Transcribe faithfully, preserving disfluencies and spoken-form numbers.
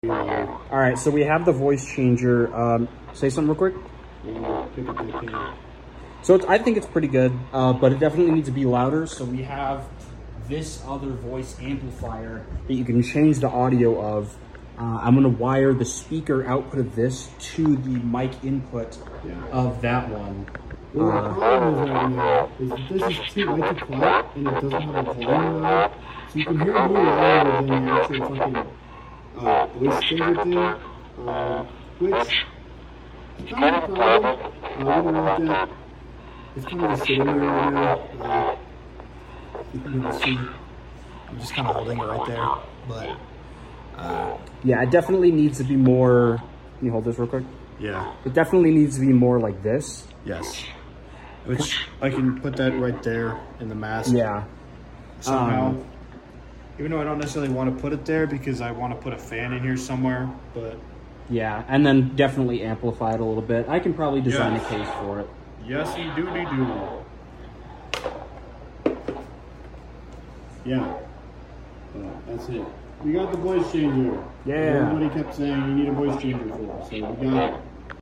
All right, so we have the voice changer. Um, say something real quick. So it's, I think it's pretty good, uh, but it definitely needs to be louder. So we have this other voice amplifier that you can change the audio of. Uh, I'm gonna wire the speaker output of this to the mic input yeah. of that one. Well, uh, the problem is right now is that this is too way too quiet and it doesn't have a volume knob, so you can hear it more louder than the actual fucking uh, voice changer thing, uh, which is kind of a problem. Uh, we don't want that. It's kind of just sitting there right now. Uh, you can see, I'm just kind of holding it right there, but uh, yeah, it definitely needs to be more. Can you hold this real quick? yeah, It definitely needs to be more like this. yes. Which I can put that right there in the mask. Yeah. Somehow. Um, Even though I don't necessarily want to put it there because I want to put a fan in here somewhere, but Yeah, and then definitely amplify it a little bit. I can probably design Yes. a case for it. yes, you do, do. Yeah, uh, that's it. We got the voice changer. Yeah. Everybody kept saying you need a voice changer for, so we got it.